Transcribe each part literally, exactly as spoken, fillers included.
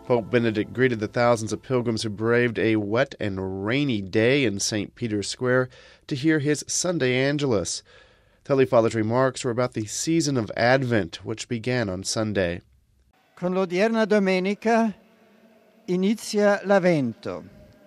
Pope Benedict greeted the thousands of pilgrims who braved a wet and rainy day in Saint Peter's Square to hear his Sunday Angelus. The Holy Father's remarks were about the season of Advent, which began on Sunday. Con l'odierna domenica inizia l'Avvento,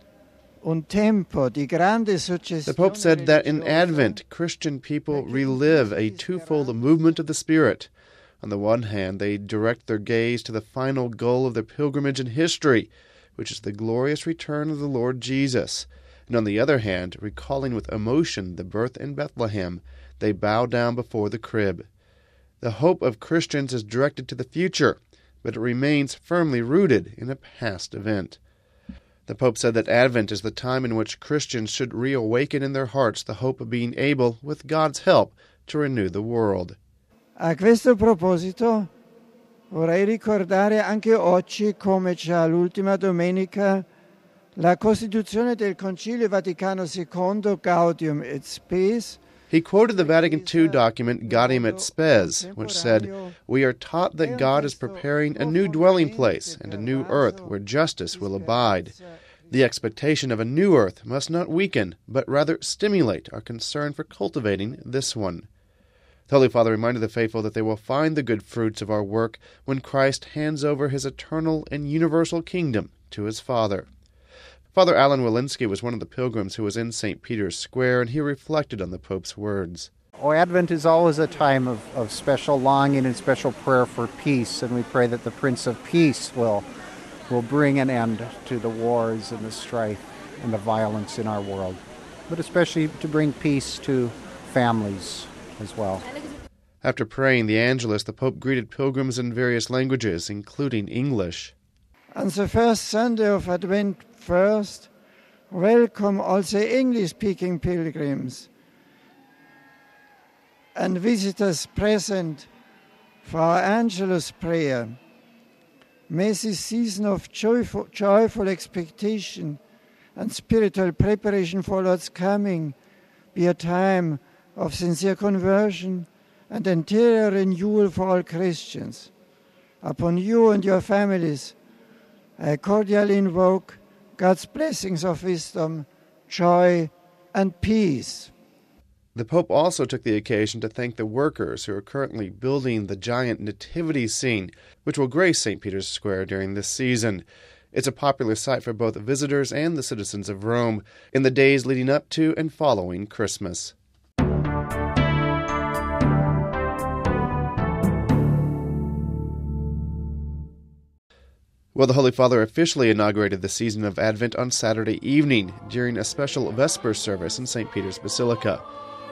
un tempo di grande successione. The Pope said that in Advent, Christian people relive a twofold movement of the Spirit. On the one hand, they direct their gaze to the final goal of their pilgrimage in history, which is the glorious return of the Lord Jesus. And on the other hand, recalling with emotion the birth in Bethlehem, they bow down before the crib. The hope of Christians is directed to the future, but it remains firmly rooted in a past event. The Pope said that Advent is the time in which Christians should reawaken in their hearts the hope of being able, with God's help, to renew the world. A questo proposito vorrei ricordare anche oggi, come già l'ultima domenica, la Costituzione del Concilio Vaticano secondo Gaudium et Spes. He quoted the Vatican two document Gaudium et Spes, which said, "We are taught that God is preparing a new dwelling place and a new earth where justice will abide. The expectation of a new earth must not weaken, but rather stimulate our concern for cultivating this one." The Holy Father reminded the faithful that they will find the good fruits of our work when Christ hands over his eternal and universal kingdom to his Father. Father Alan Walensky was one of the pilgrims who was in Saint Peter's Square, and he reflected on the Pope's words. Oh, Advent is always a time of, of special longing and special prayer for peace, and we pray that the Prince of Peace will, will bring an end to the wars and the strife and the violence in our world, but especially to bring peace to families as well. After praying the Angelus, the Pope greeted pilgrims in various languages, including English. On the first Sunday of Advent first, welcome also English-speaking pilgrims and visitors present for our Angelus prayer. May this season of joyful, joyful expectation and spiritual preparation for Lord's coming be a time of sincere conversion and interior renewal for all Christians. Upon you and your families, I cordially invoke God's blessings of wisdom, joy, and peace. The Pope also took the occasion to thank the workers who are currently building the giant nativity scene, which will grace Saint Peter's Square during this season. It's a popular site for both visitors and the citizens of Rome in the days leading up to and following Christmas. Well, the Holy Father officially inaugurated the season of Advent on Saturday evening during a special Vesper service in Saint Peter's Basilica.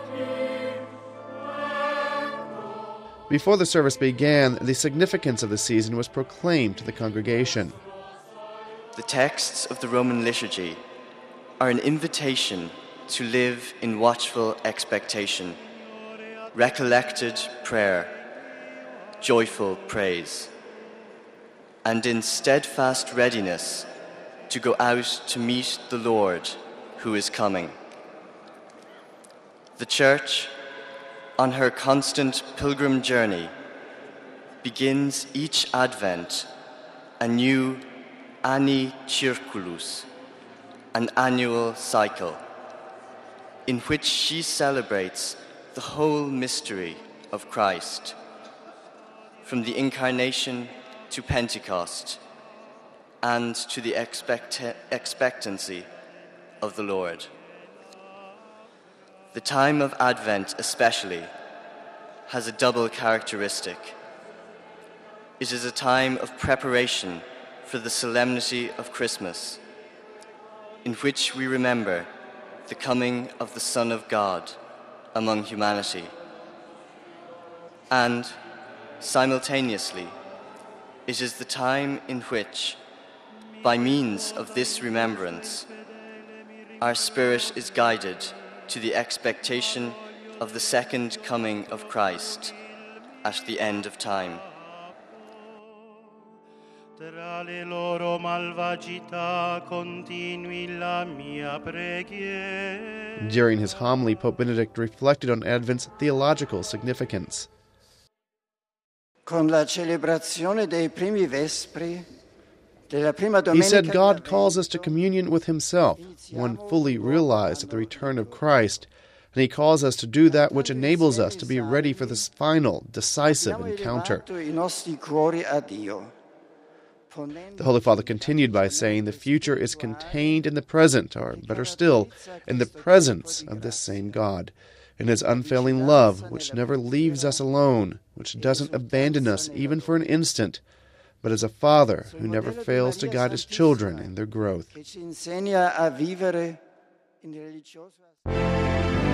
Before the service began, the significance of the season was proclaimed to the congregation. The texts of the Roman liturgy are an invitation to live in watchful expectation, recollected prayer, joyful praise, and in steadfast readiness to go out to meet the Lord who is coming. The Church, on her constant pilgrim journey, begins each Advent a new Anni Circulus, an annual cycle, in which she celebrates the whole mystery of Christ, from the Incarnation to Pentecost, and to the expect- expectancy of the Lord. The time of Advent especially has a double characteristic. It is a time of preparation for the solemnity of Christmas, in which we remember the coming of the Son of God among humanity. And, simultaneously, it is the time in which, by means of this remembrance, our spirit is guided to the expectation of the second coming of Christ at the end of time. During his homily, Pope Benedict reflected on Advent's theological significance. Con la celebrazione dei primi vespri, He said God calls us to communion with himself, one fully realized at the return of Christ, and he calls us to do that which enables us to be ready for this final, decisive encounter. The Holy Father continued by saying the future is contained in the present, or better still, in the presence of this same God, in his unfailing love, which never leaves us alone, which doesn't abandon us even for an instant, but is a Father who never fails to guide his children in their growth.